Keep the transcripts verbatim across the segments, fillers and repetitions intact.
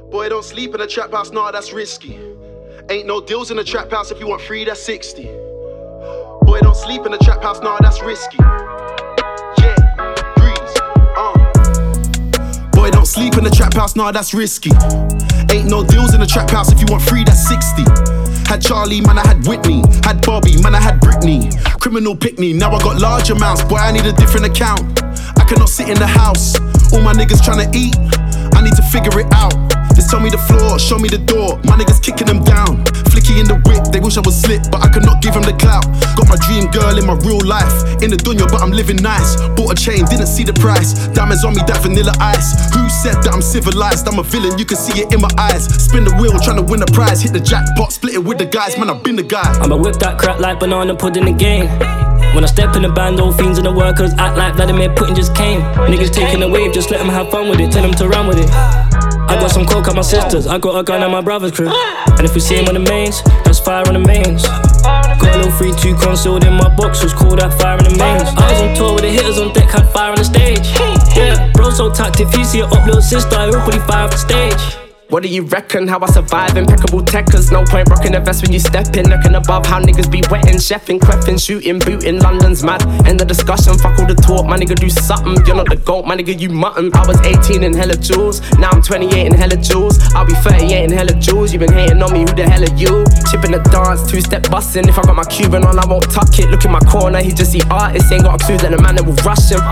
Boy, don't sleep in a trap house, nah, that's risky. Ain't no deals in the trap house, if you want free, that's sixty. Boy, don't sleep in the trap house, nah, that's risky. Yeah, breeze, uh. Boy, don't sleep in the trap house, nah, that's risky. Ain't no deals in the trap house, if you want free, that's sixty. Had Charlie, man, I had Whitney. Had Bobby, man, I had Britney. Criminal pick me, now I got large amounts. Boy, I need a different account. I cannot sit in the house. All my niggas tryna eat, I need to figure it out. Just tell me the floor, show me the door. My niggas kicking them down. Flicky in the whip, they wish I was slick, but I could not give them the clout. Got my dream girl in my real life. In the dunya, but I'm living nice. Bought a chain, didn't see the price. Diamonds on me, that vanilla ice. Who said that I'm civilized? I'm a villain, you can see it in my eyes. Spin the wheel, trying to win a prize. Hit the jackpot, split it with the guys. Man, I've been the guy. I'ma whip that crap like banana pudding again. When I step in the band, all fiends and the workers act like Vladimir Putin just came. Niggas taking a wave, just let them have fun with it. Tell them to run with it. I got some coke at my sister's, I got a gun at my brother's crib. And if we see him on the mains, that's fire on the mains. Got a little three two concealed in my boxers, call that fire on the mains. I was on tour with the hitters on deck, had fire on the stage. Yeah, bro so tacked, if you see your up little sister, I hope he fire off the stage. What do you reckon? How I survive? Impeccable techers. No point rocking a vest when you step in. Looking above how niggas be wetting, chefing, queffing, shooting, booting. London's mad. End of discussion. Fuck all the talk. My nigga do something. You're not the GOAT. My nigga you mutton. I was eighteen in hella jewels. Now I'm twenty-eight in hella jewels. I'll be thirty-eight in hella jewels. You been hating on me. Who the hell are you? Chipping the dance. Two step busting. If I got my Cuban on, I won't tuck it. Look in my corner. He just see artists. Ain't got a clue that the man that will rush him.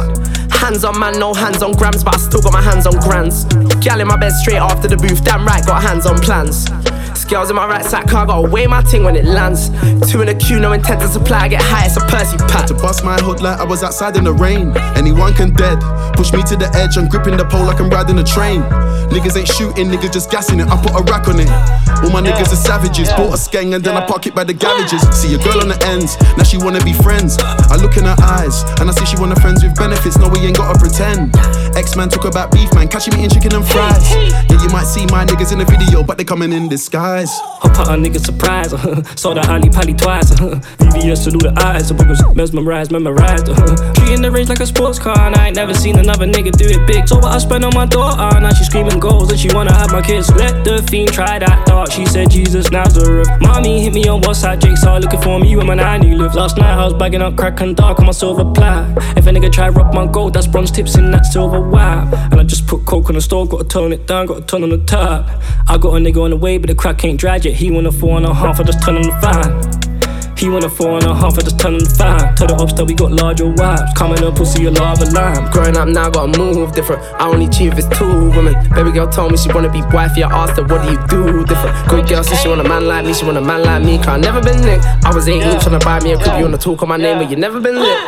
Hands on man, no hands on grams, but I still got my hands on grands. Gal in my bed straight after the booth, damn right, got hands on plans. Scales in my right sack, car, gotta weigh my ting when it lands. Two in a queue, no intent to supply, I get high, it's a Percy pack. To bust my hood like I was outside in the rain. Anyone can dead, push me to the edge, I'm gripping the pole like I'm riding a train. Niggas ain't shooting, niggas just gassing it, I put a rack on it. All my niggas are savages, bought a skeng and then I park it by the garages. See a girl on the ends, now she wanna be friends. I look in her eyes, and I see she wanna friends with benefits, no we ain't gotta pretend. X-Man talk about beef, man, catch him eating chicken and fries. Yeah, you might see my niggas in the video, but they coming in disguise. Hop out a nigga surprise, uh, saw that Ali Pally twice, uh, V V S to do the eyes, the boogers mesmerized, memorized, uh, treating the range like a sports car, and I ain't never seen another nigga do it big. So what I spend on my daughter, now she screaming goals and she wanna have my kids. Let the fiend try that dark, she said Jesus Nazareth. Mommy hit me on WhatsApp, Jake started looking for me when my nanny lived. Last night I was bagging up crack and dark on my silver plat. If a nigga try rob my gold, that's bronze tips in that silver wire. And I just put coke on the stove, gotta tone it down, got a ton on the top. I got a nigga on the way, but the crack ain't dried yet. He want a four and a half, I just turn on the fan. He want a four and a half, I just turn on the fan. Tell the ops that we got larger wives. Coming up, pussy, a lava lamb. Growing up now, gotta move different. I only cheat if it's two women. Baby girl told me she wanna be wifey. I asked her, what do you do different? Good girl said she want a man like me, she want a man like me. Cause I never been lit. I was eighteen trying to buy me a crib. You wanna talk on my name, but you never been lit.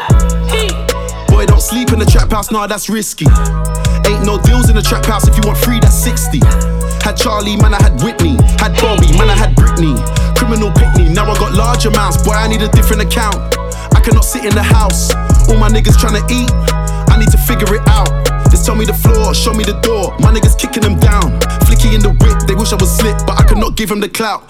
Boy, don't sleep in the trap house, nah, that's risky. Ain't no deals in the trap house, if you want free, that's sixty. Had Charlie, man, I had Whitney. Had Bobby, man, I had Britney. Criminal pick me, now I got large amounts. Boy, I need a different account. I cannot sit in the house. All my niggas tryna eat, I need to figure it out. Just tell me the floor, show me the door. My niggas kicking them down. Flicky in the whip, they wish I was slick, but I could not give them the clout.